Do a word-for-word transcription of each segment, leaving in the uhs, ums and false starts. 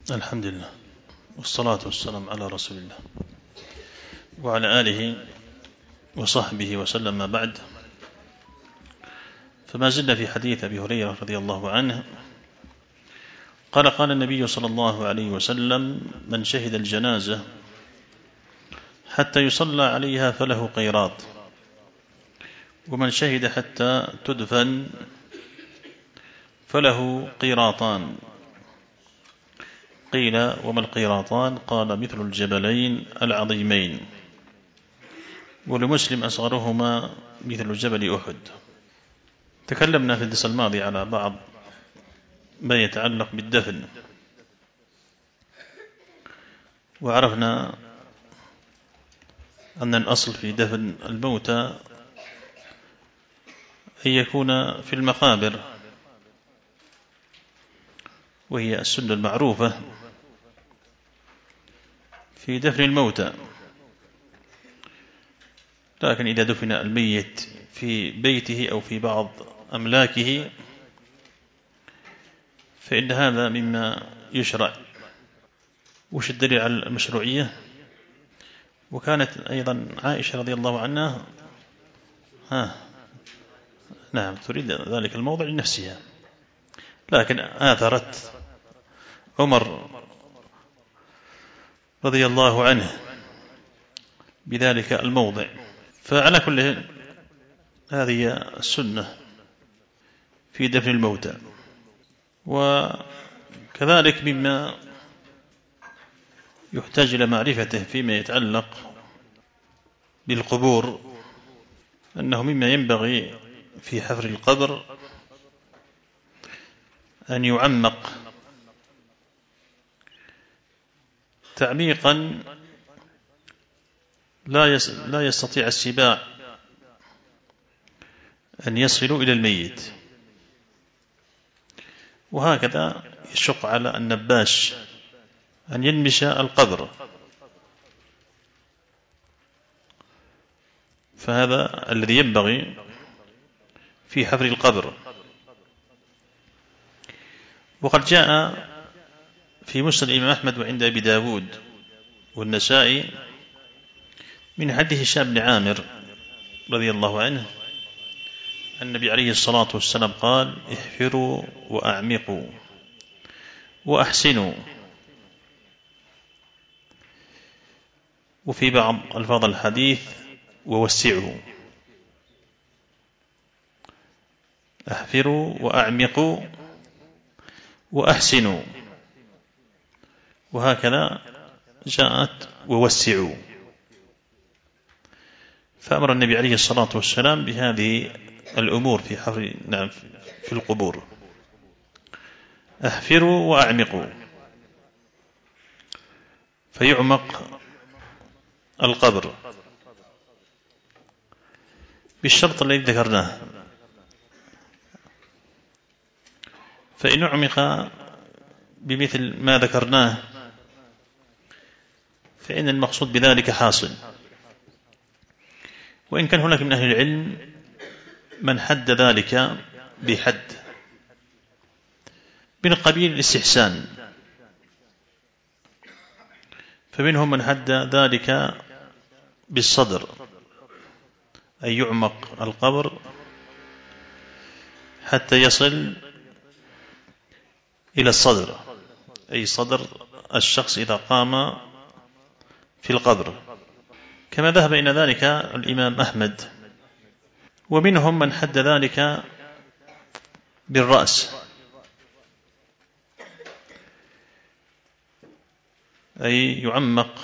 الحمد لله والصلاة والسلام على رسول الله وعلى آله وصحبه وسلم. ما بعد، فما زلنا في حديث أبي هريرة رضي الله عنه قال قال النبي صلى الله عليه وسلم: من شهد الجنازة حتى يصلى عليها فله قيراط، ومن شهد حتى تدفن فله قيراطان. قيل: وما القيراطان؟ قال: مثل الجبلين العظيمين. ولمسلم: أصغرهما مثل جبل أحد. تكلمنا في الدرس الماضي على بعض ما يتعلق بالدفن، وعرفنا أن الأصل في دفن الموتى أن يكون في المقابر، وهي السنة المعروفة في دفن الموتى. لكن إذا دفن الميت في بيته أو في بعض أملاكه فإن هذا مما يشرع. وش الدليل على المشروعية؟ وكانت أيضا عائشة رضي الله عنها ها نعم تريد ذلك الموضع لنفسها، لكن آثرت عمر رضي الله عنه بذلك الموضع. فعلى كل هذه السنة في دفن الموتى. وكذلك مما يحتاج إلى معرفته فيما يتعلق بالقبور أنه مما ينبغي في حفر القبر أن يعمق تعميقا لا يستطيع السباع أن يصلوا إلى الميت. وهكذا يشق على النباش أن ينبش القبر، فهذا الذي ينبغي في حفر القبر. وقد جاء في مسند الإمام أحمد وعند أبي داود والنسائي من حديث هشام بن عامر رضي الله عنه النبي عليه الصلاة والسلام قال: احفروا وأعمقوا وأحسنوا. وفي بعض ألفاظ الحديث: ووسعوا. احفروا وأعمقوا وأحسنوا، وهكذا جاءت ووسعوا. فأمر النبي عليه الصلاة والسلام بهذه الأمور في حفر نعم في القبور: احفروا وأعمقوا، فيعمق القبر بالشرط الذي ذكرناه. فإن أعمق بمثل ما ذكرناه فإن المقصود بذلك حاصل. وإن كان هناك من أهل العلم من حد ذلك بحد من قبيل الاستحسان، فمنهم من حد ذلك بالصدر، أي يعمق القبر حتى يصل إلى الصدر، أي صدر الشخص إذا قام في القبر، كما ذهب إلى ذلك الإمام أحمد. ومنهم من حد ذلك بالرأس، أي يعمق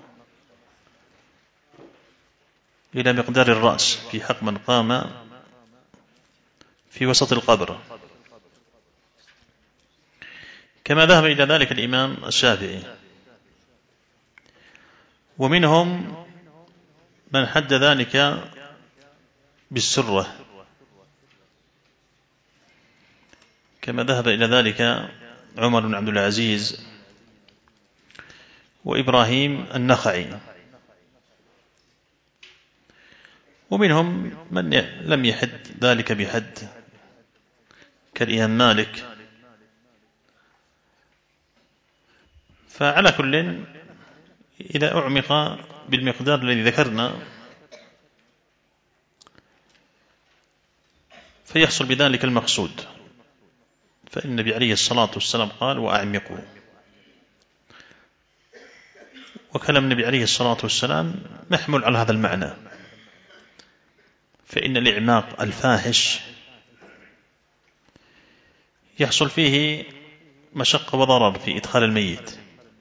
إلى مقدار الرأس في حق من قام في وسط القبر، كما ذهب إلى ذلك الإمام الشافعي. ومنهم من حد ذلك بالسرة، كما ذهب إلى ذلك عمر بن عبد العزيز وإبراهيم النخعي. ومنهم من لم يحد ذلك بحد كالإمام مالك فعلى كل إذا أعمق بالمقدار الذي ذكرنا فيحصل بذلك المقصود، فإن النبي عليه الصلاة والسلام قال وأعمقوا، وكلام النبي عليه الصلاة والسلام محمول على هذا المعنى، فإن الإعماق الفاحش يحصل فيه مشقة وضرر في إدخال الميت،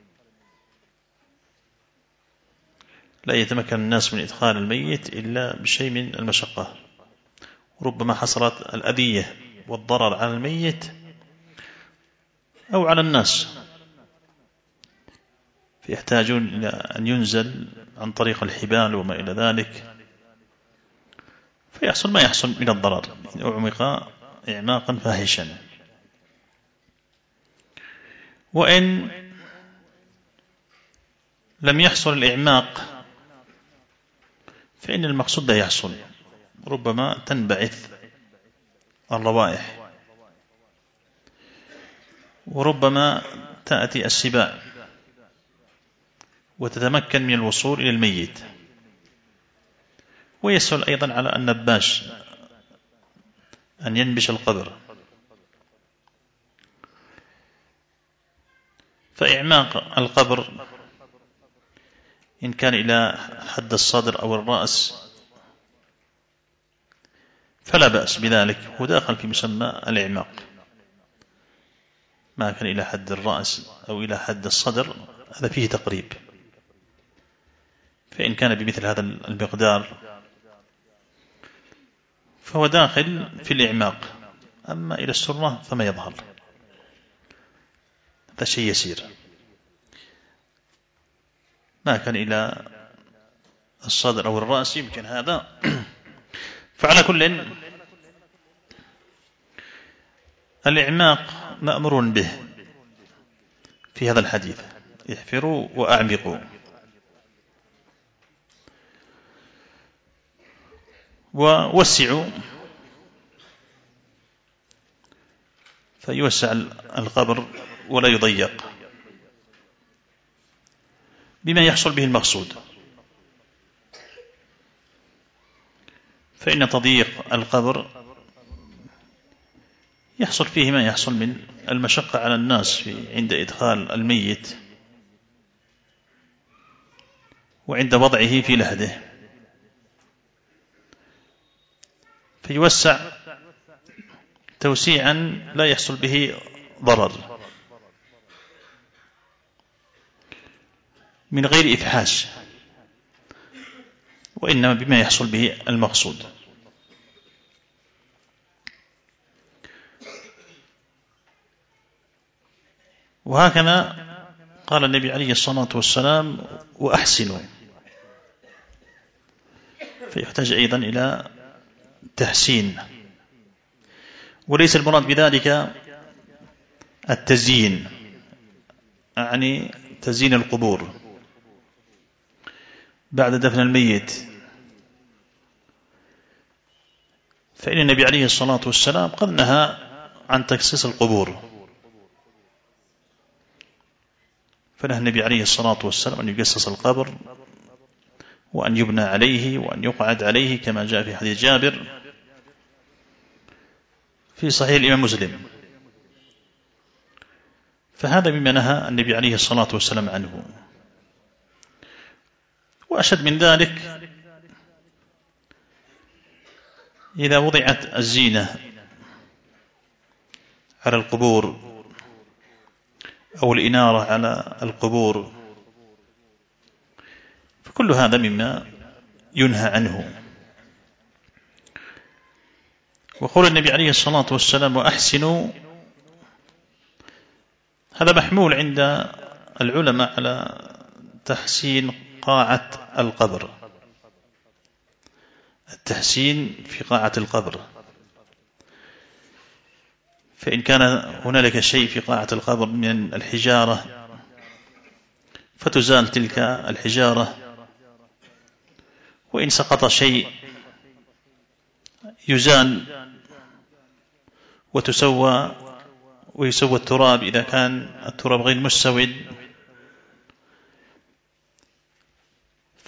لا يتمكن الناس من إدخال الميت إلا بشيء من المشقة، ربما حصلت الأذية والضرر على الميت أو على الناس، فيحتاجون إلى أن ينزل عن طريق الحبال وما إلى ذلك، فيحصل ما يحصل من الضرر إن أعمق إعماقا فاحشا. وإن لم يحصل الإعماق فإن المقصود لا يحصل، ربما تنبعث الروائح، وربما تأتي السباع وتتمكن من الوصول إلى الميت، ويسهل أيضا على النباش أن ينبش القبر. فإعماق القبر إن كان إلى حد الصدر أو الرأس فلا بأس بذلك، هو داخل في مسمى الإعماق. ما كان إلى حد الرأس أو إلى حد الصدر هذا فيه تقريب، فإن كان بمثل هذا المقدار فهو داخل في الإعماق، أما إلى السرة فما يظهر، هذا شيء يسير. ما كان إلى الصدر أو الرأس يمكن هذا. فعلى كل الإعماق مأمور به في هذا الحديث، احفروا وأعمقوا. ووسعوا، فيوسع القبر ولا يضيق بما يحصل به المقصود، فإن تضييق القبر يحصل فيه ما يحصل من المشقة على الناس في عند إدخال الميت وعند وضعه في لحده، فيوسع توسيعا لا يحصل به ضرر من غير إفحاش، وإنما بما يحصل به المقصود. وهكذا قال النبي عليه الصلاة والسلام وأحسنوا، فيحتاج أيضا إلى تحسين، وليس المراد بذلك التزيين، يعني تزيين القبور بعد دفن الميت، فإن النبي عليه الصلاة والسلام قد نهى عن تكسيس القبور، فنهى النبي عليه الصلاة والسلام أن يجسس القبر وأن يبنى عليه وأن يقعد عليه، كما جاء في حديث جابر في صحيح الإمام مسلم. فهذا مما نهى النبي عليه الصلاة والسلام عنه. وأشد من ذلك إذا وضعت الزينة على القبور أو الإنارة على القبور، فكل هذا مما ينهى عنه. وقول النبي عليه الصلاة والسلام وأحسنوا، هذا محمول عند العلماء على تحسين قاعة القبر، التحسين في قاعة القبر، فإن كان هنالك شيء في قاعة القبر من الحجارة فتزال تلك الحجارة، وإن سقط شيء يزال وتسوى ويسوى التراب إذا كان التراب غير مستوٍ،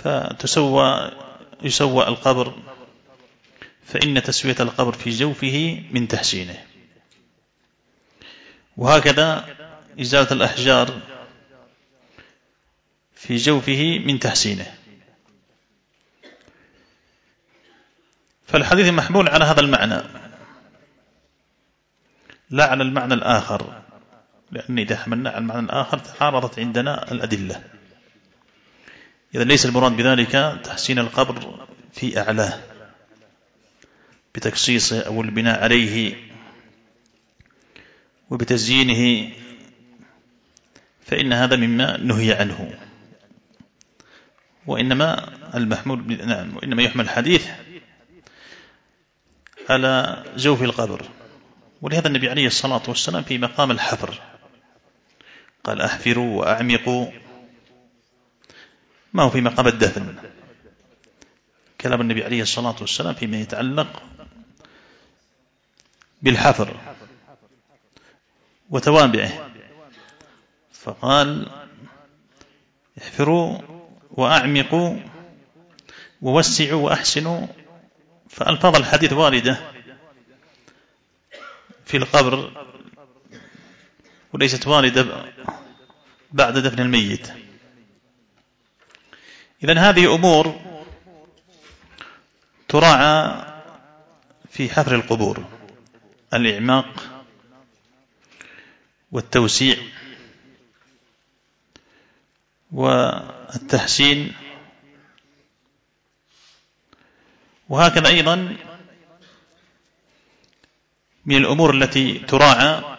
فتسوى يسوى القبر، فإن تسوية القبر في جوفه من تحسينه. وهكذا إزالة الأحجار في جوفه من تحسينه. فالحديث محمول على هذا المعنى لا على المعنى الآخر، لأن إذا حملنا على المعنى الآخر تعارضت عندنا الأدلة. إذا ليس المراد بذلك تحسين القبر في أعلاه بتكسيصه أو البناء عليه وبتزيينه، فإن هذا مما نهي عنه. وإنما المحمول نعم وإنما يحمل الحديث على جوف القبر. ولهذا النبي عليه الصلاة والسلام في مقام الحفر قال أحفروا وأعمقوا، ما هو في مقام الدفن. كلام النبي عليه الصلاة والسلام فيما يتعلق بالحفر وتوابعه، فقال احفروا وأعمقوا ووسعوا وأحسنوا. فألفاظ الحديث واردة في القبر وليست واردة بعد دفن الميت. إذن هذه أمور تراعى في حفر القبور: الإعماق والتوسيع والتحسين. وهكذا أيضا من الأمور التي تراعى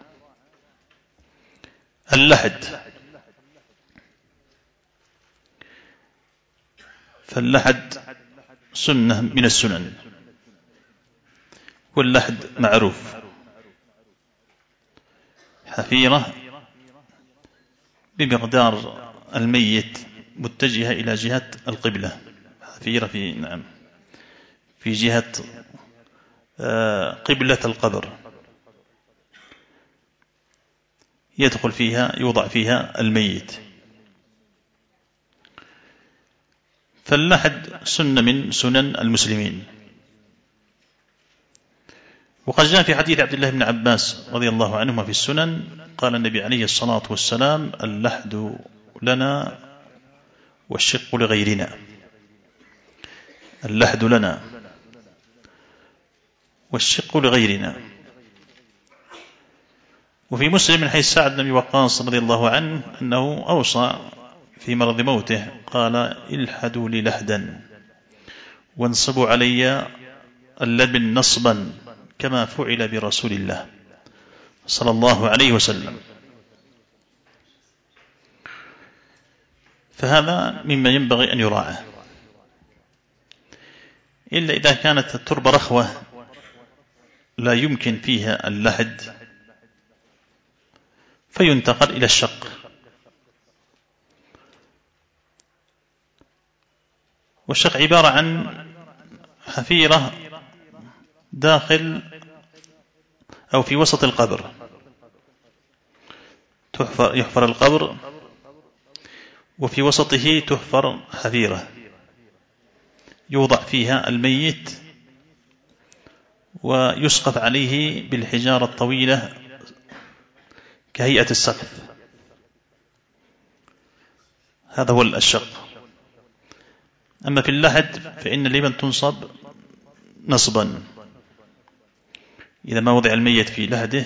اللحد. فاللحد سنة من السنن، واللحد معروف: حفيرة بمقدار الميت متجهة إلى جهة القبلة، حفيرة في نعم في جهة قبلة القبر يدخل فيها يوضع فيها الميت. فاللحد سنة من سنن المسلمين. وقد جاء في حديث عبد الله بن عباس رضي الله عنهما في السنن قال النبي عليه الصلاة والسلام: اللحد لنا والشق لغيرنا. اللحد لنا والشق لغيرنا. وفي مسلم من حديث سعد بن أبي وقاص رضي الله عنه أنه أوصى في مرض موته قال: الحدوا لي لحدا وانصبوا علي اللبن نصبا كما فعل برسول الله صلى الله عليه وسلم. فهذا مما ينبغي أن يراعى، إلا إذا كانت التربة رخوة لا يمكن فيها اللحد فينتقل إلى الشق. والشق عبارة عن حفيرة داخل أو في وسط القبر، تحفر يحفر القبر وفي وسطه تحفر حفيرة يوضع فيها الميت ويسقف عليه بالحجارة الطويلة كهيئة السقف. هذا هو الشق. أما في اللحد فإن اللبن تنصب نصبا، إذا ما وضع الميت في لحده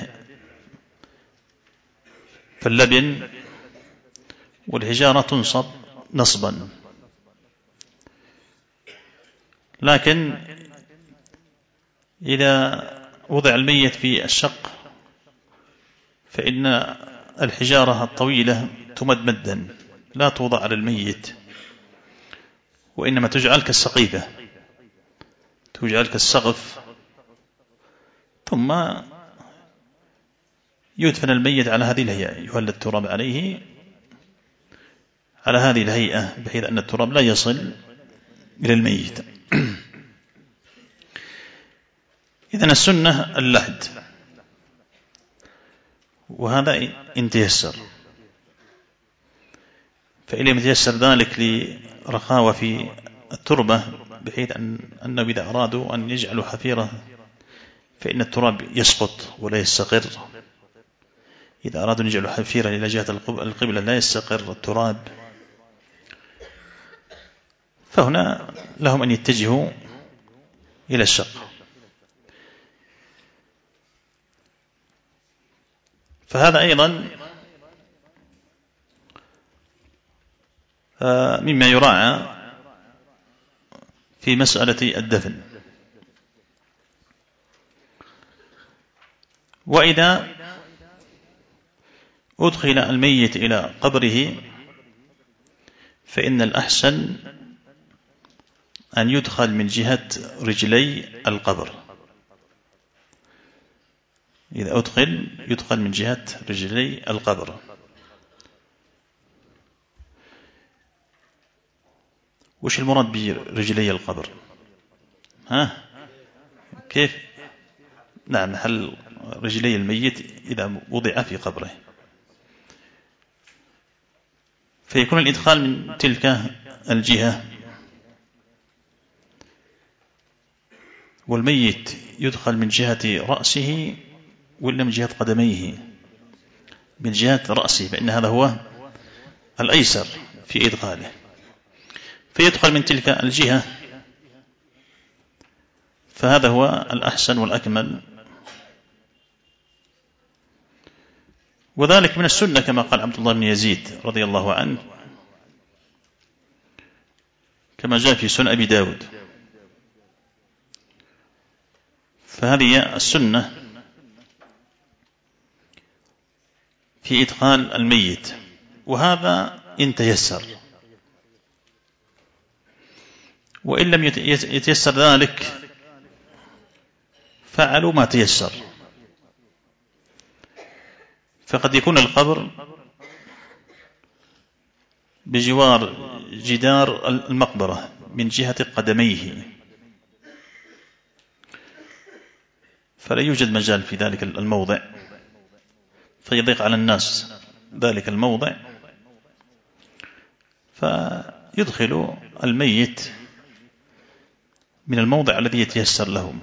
فاللبن والحجارة تنصب نصبا. لكن إذا وضع الميت في الشق فإن الحجارة الطويلة تمد مدا لا توضع على الميت، وإنما تجعل كالسقيفة، تجعل كالسقف، ثم يدفن الميت على هذه الهيئة، يهل التراب عليه على هذه الهيئة بحيث أن التراب لا يصل إلى الميت. إذن السنة اللحد، وهذا إن تيسر، فإن لم يتيسر ذلك لرخاوة في التربة بحيث أن أنه إذا أرادوا أن يجعلوا حفيرة فإن التراب يسقط ولا يستقر، إذا أرادوا أن يجعلوا حفيرة إلى جهة القبلة لا يستقر التراب، فهنا لهم أن يتجهوا إلى الشق. فهذا أيضا مما يراعى في مسألة الدفن. وإذا أدخل الميت إلى قبره فإن الأحسن أن يدخل من جهة رجلي القبر، إذا أدخل يدخل من جهة رجلي القبر. وش المراد برجلي القبر؟ ها كيف؟ نعم، محل رجلي الميت إذا وضع في قبره، فيكون الإدخال من تلك الجهة، والميت يدخل من جهة رأسه ولا من جهة قدميه؟ من جهة رأسه، فإن هذا هو الأيسر في إدخاله، فيدخل من تلك الجهة، فهذا هو الأحسن والأكمل. وذلك من السنة كما قال عبد الله بن يزيد رضي الله عنه، كما جاء في سنن أبي داود، فهذه السنة في إدخال الميت، وهذا إن تيسر، وإن لم يتيسر ذلك فعلوا ما تيسر. فقد يكون القبر بجوار جدار المقبرة من جهة قدميه، فلا يوجد مجال في ذلك الموضع، فيضيق على الناس ذلك الموضع، فيدخل الميت من الموضع الذي يتيسر لهم.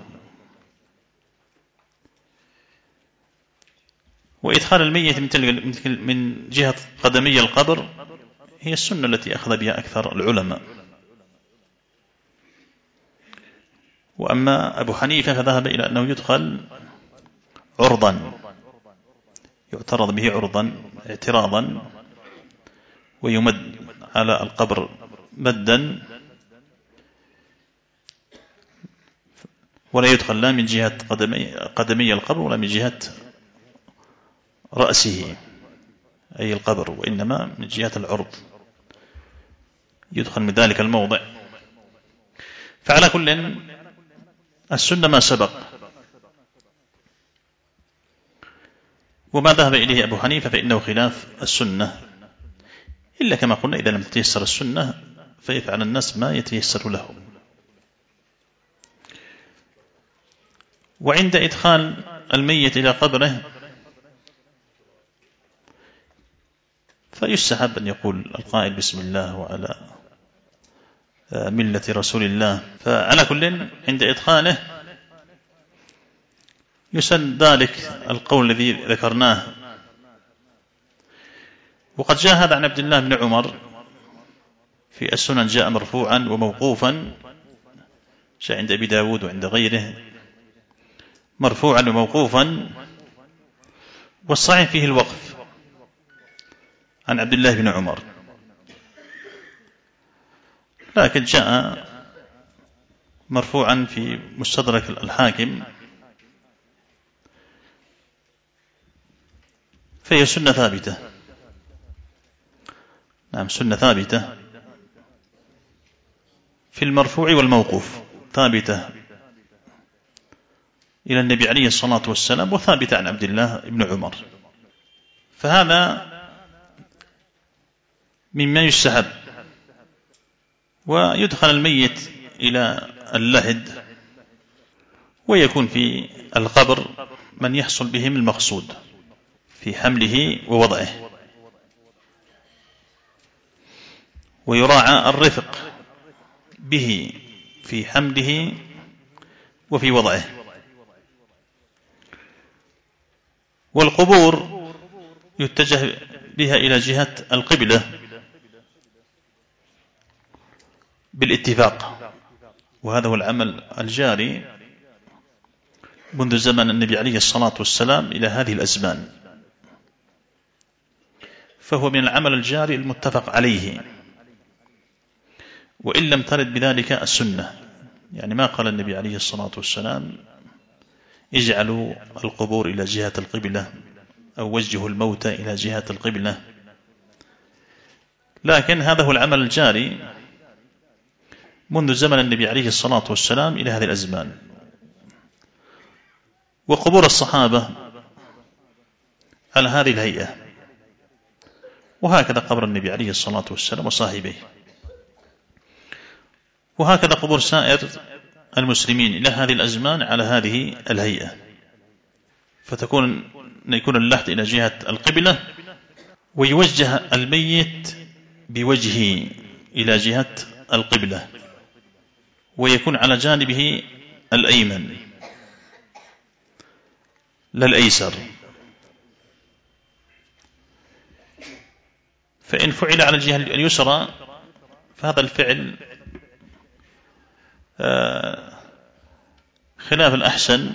وإدخال الميت من جهة قدمي القبر هي السنة التي أخذ بها أكثر العلماء. وأما أبو حنيفة فذهب إلى أنه يدخل عرضا، يعترض به عرضا اعتراضا، ويمد على القبر مدا، ولا يدخل لا من جهة قدمي, قدمي القبر ولا من جهة رأسه أي القبر، وإنما من جهة العرض يدخل من ذلك الموضع. فعلى كل السنة ما سبق، وما ذهب إليه أبو حنيفة فإنه خلاف السنة، إلا كما قلنا إذا لم تتيسر السنة فيفعل الناس ما يتيسر لهم. وعند إدخال الميت إلى قبره فيستحب أن يقول القائل بسم الله وعلى ملة رسول الله. فعلى كل عند إدخاله يسن ذلك القول الذي ذكرناه. وقد جاء هذا عن عبد الله بن عمر في السنن، جاء مرفوعا وموقوفا، جاء عند أبي داود وعند غيره مرفوعا وموقوفا، والصحيح فيه الوقف عن عبد الله بن عمر، لكن جاء مرفوعا في مستدرك الحاكم، فهي سنة ثابتة. نعم، سنة ثابتة في المرفوع والموقوف، ثابتة إلى النبي عليه الصلاة والسلام، وثابتة عن عبد الله بن عمر. فهذا مما يستحب. ويدخل الميت إلى اللحد، ويكون في القبر من يحصل بهم المقصود في حمله ووضعه. ويراعى الرفق به في حمله وفي وضعه. والقبور يتجه بها إلى جهة القبلة بالاتفاق، وهذا هو العمل الجاري منذ زمن النبي عليه الصلاة والسلام إلى هذه الأزمان، فهو من العمل الجاري المتفق عليه، وإن لم ترد بذلك السنة. يعني ما قال النبي عليه الصلاة والسلام اجعلوا القبور إلى جهة القبلة أو وجهوا الموتى إلى جهة القبلة، لكن هذا هو العمل الجاري منذ زمن النبي عليه الصلاة والسلام إلى هذه الأزمان. وقبور الصحابة على هذه الهيئة، وهكذا قبر النبي عليه الصلاة والسلام وصاحبه، وهكذا قبور سائر المسلمين إلى هذه الأزمان على هذه الهيئة، فتكون يكون اللحد إلى جهة القبلة، ويوجه الميت بوجهه إلى جهة القبلة، ويكون على جانبه الأيمن لا الأيسر. فإن فعل على الجهة اليسرى فهذا الفعل خلاف الأحسن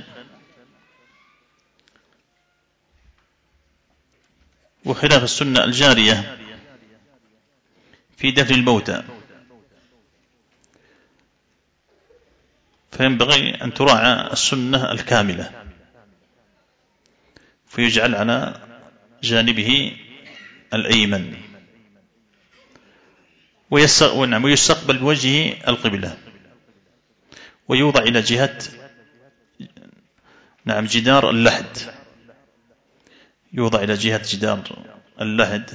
وخلاف السنة الجارية في دفن الموتى، فينبغي أن تراعى السنة الكاملة، فيجعل على جانبه الأيمن ويستقبل بوجهه القبلة، ويوضع إلى جهة نعم جدار اللحد، يوضع إلى جهة جدار اللحد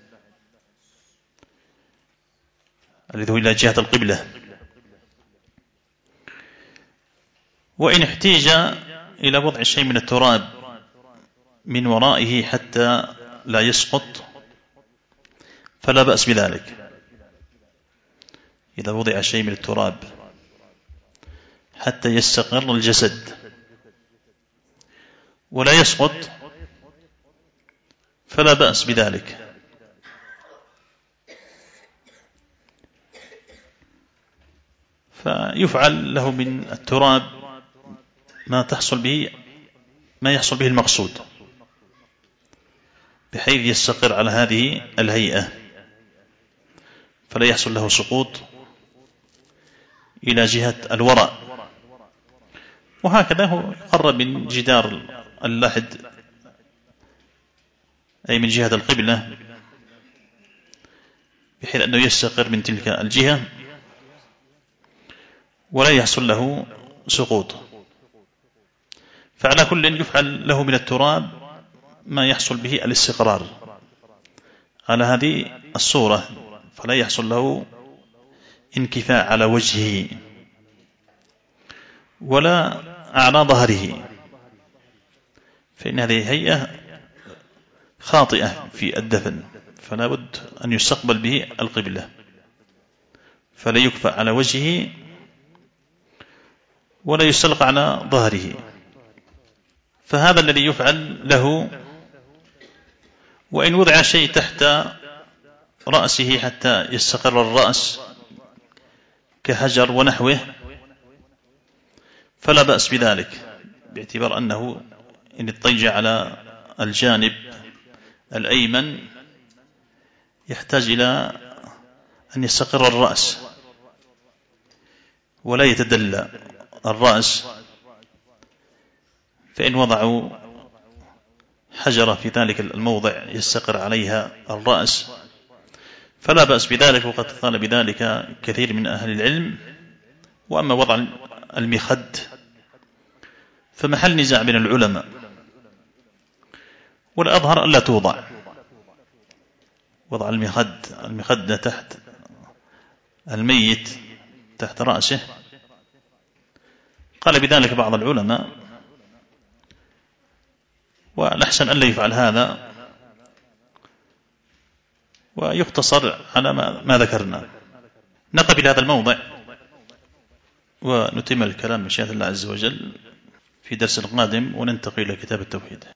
الذي هو إلى جهة القبلة. وإن احتيج إلى وضع شيء من التراب من ورائه حتى لا يسقط فلا بأس بذلك. إذا وضع شيء من التراب حتى يستقر الجسد ولا يسقط فلا بأس بذلك. فيفعل له من التراب ما تحصل به ما يحصل به المقصود، بحيث يستقر على هذه الهيئة فلا يحصل له سقوط إلى جهة الوراء. وهكذا هو يقرب من جدار اللحد أي من جهة القبلة، بحيث أنه يستقر من تلك الجهة ولا يحصل له سقوط. فعلى كل يفعل له من التراب ما يحصل به الاستقرار على هذه الصورة، فلا يحصل له انكفاء على وجهه ولا على ظهره، فإن هذه هيئة خاطئة في الدفن، فلا بد أن يستقبل به القبلة، فلا يكفأ على وجهه ولا يستلقى على ظهره. فهذا الذي يفعل له. وإن وضع شيء تحت رأسه حتى يستقر الرأس كحجر ونحوه فلا بأس بذلك، باعتبار أنه إن اضطجع على الجانب الأيمن يحتاج إلى أن يستقر الرأس ولا يتدلى الرأس، فإن وضعوا حجرة في ذلك الموضع يستقر عليها الرأس فلا بأس بذلك، وقد قال بذلك كثير من أهل العلم. وأما وضع المخد فمحل نزاع بين العلماء، والأظهر ألا توضع وضع المخد المخدة تحت الميت تحت رأسه. قال بذلك بعض العلماء، والأحسن ألا يفعل هذا، ويختصر على ما ذكرنا. نقف إلى هذا الموضع ونتم الكلام بشأن الله عز وجل في درس القادم وننتقل إلى كتاب التوحيد.